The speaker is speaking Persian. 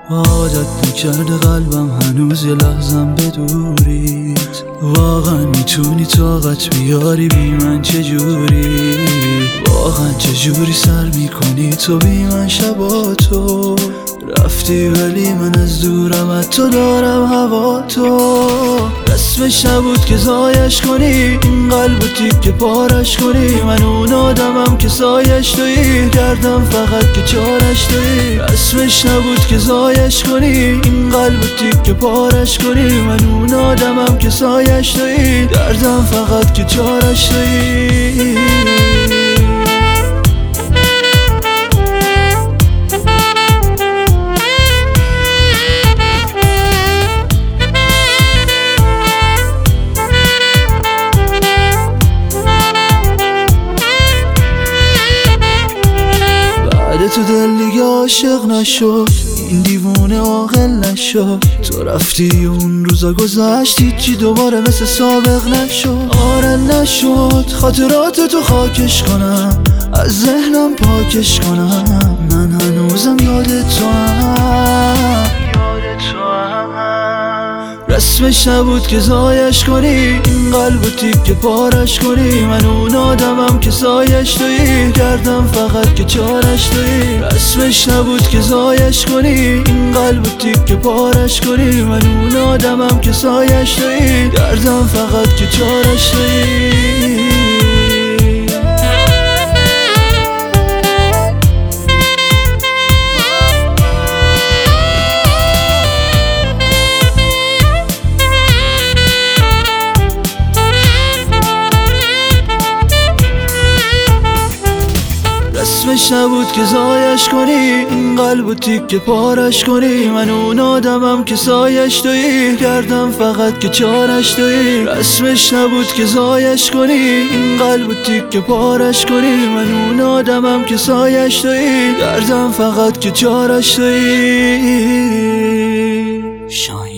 عادت نکرده قلبم هنوز یه لحظم بدورید. واقعا میتونی طاقت بیاری بی من چجوری؟ واقعا چجوری سر میکنی تو بی من شبا؟ تو رفتی ولی من از دورم، حتی دارم هوا تو. رسمش نبود که زایش کنی، این قلب و تیکه پارش کنی. من اون آدمم که سایش تویی، کردم فقط که چارش تویی. رسمش نبود که زایش کنی، این قلب و تیکه پارش کنی. من اون آدمم که سایش تویی، کردم فقط که چارش تویی. تو دل دیگه عاشق نشد، این دیوونه عاقل نشد. تو رفتی اون روزا گذشت، هیچی دوباره مثل سابق نشد. آره نشد خاطرات تو خاکش کنم، از ذهنم پاکش کنم. من هنوزم یاد تو هم. رسمش نبود که زایش کنی، این قلب و تیکه پارش کنی. من اون آدمم که سایش تویی، کردم فقط که چارش تویی. رسمش نبود که زایش کنی، این قلب و تیکه پارش کنی. من اون آدمم که سایش تویی، کردم فقط که چارش تویی. رسمش نبود که زایش کنی، این قلب و تیکه پارش کنی. من اون آدمم که سایش تویی، کردم فقط که چارش تویی. رسمش نبود که زایش کنی، این قلب و تیکه پارش کنی. من اون آدمم که سایش تویی، کردم فقط که چارش تویی.